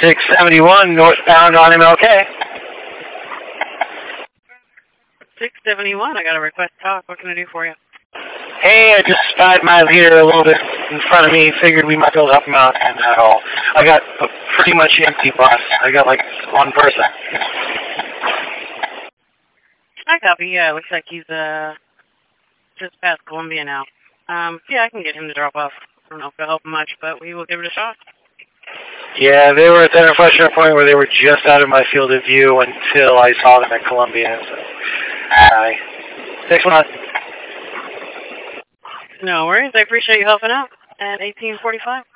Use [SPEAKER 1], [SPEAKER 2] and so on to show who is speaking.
[SPEAKER 1] 671 northbound on MLK.
[SPEAKER 2] 671, I got a request to talk. What can I do for you?
[SPEAKER 1] Hey, I just spied my leader a little bit in front of me. Figured we might be able to help him out, and at all. I got a pretty much empty bus. I got like one person.
[SPEAKER 2] I copy. Yeah, looks like he's just past Columbia now. Yeah, I can get him to drop off. I don't know if it'll help much, but we will give it a shot.
[SPEAKER 1] Yeah, they were at that unfortunate point where they were just out of my field of view until I saw them at Columbia. So, thanks a lot.
[SPEAKER 2] No worries. I appreciate you helping out at 1845.